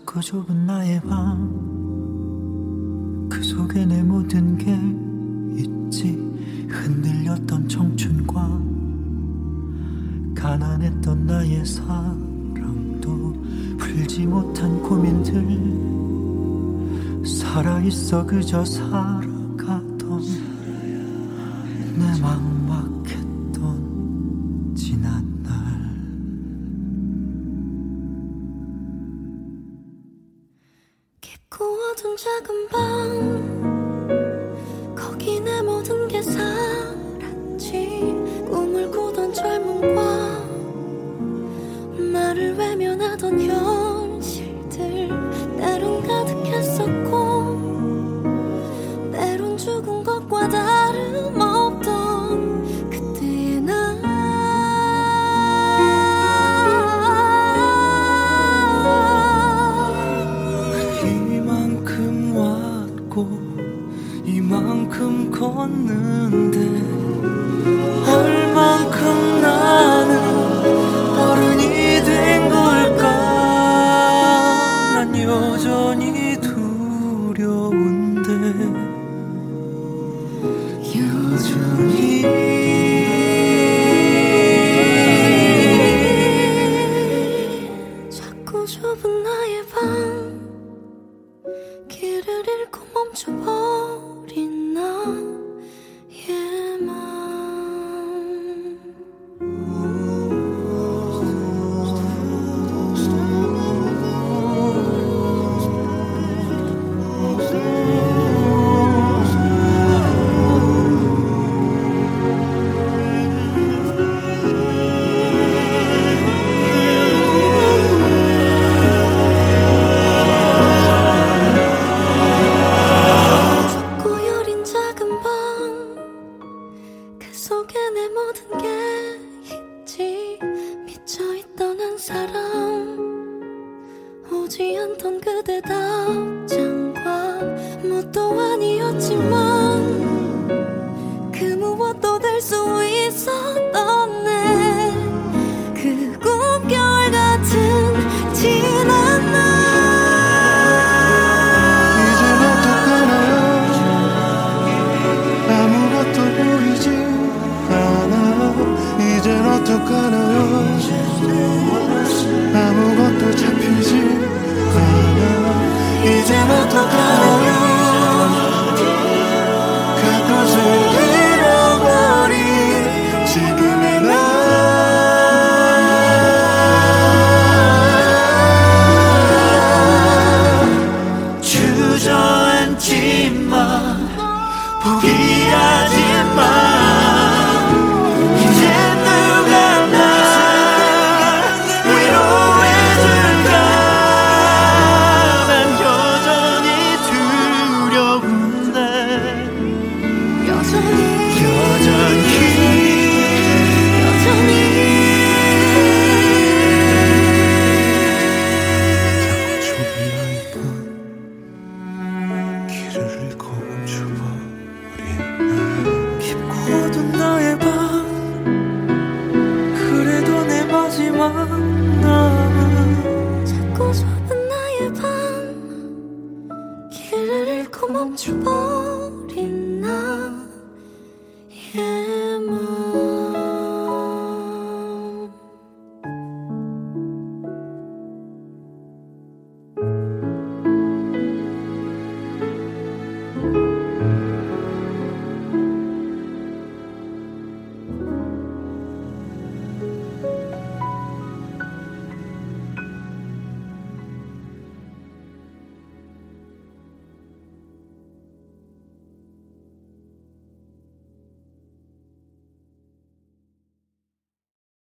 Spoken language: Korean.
작고 좁은 나의 방 그 속에 내 모든 게 있지. 흔들렸던 청춘과 가난했던 나의 사랑도 풀지 못한 고민들 살아있어 그저 살아가던 내 막막했던 지난 날. 깊고 어두운 작은 방 거기 내 모든 게 살았지. 꿈을 꾸던 젊음과 나를 외면하던 현실들 때론 가득했었고 때론 죽은 것과 다름없던 그때의 나. 이만큼 왔고 이만큼 걷는데 얼만큼 나는 어른이 된 걸까. 난 여전히 두려운데 여전히 작고 좁은 나의 방 길을 잃고 멈춰버린 나의 맘. 그 속에 내 모든 게 있지. 미쳐있던 한 사람 오지 않던 그대 답장과 무엇도 아니었지만 그 무엇도 될 수 있었던 내 그 꿈결 같은 지난 날. 이젠 어떡하나요? 아무것도 잡히지 않아. 이젠 어떡하나요? 그것을 잃어버린 지금의 나. 주저앉지마 포기하지마. 깊고도 나의 방 그래도 내 마지막 남은 작고 좁은 나의 방 길을 잃고 멈춰버린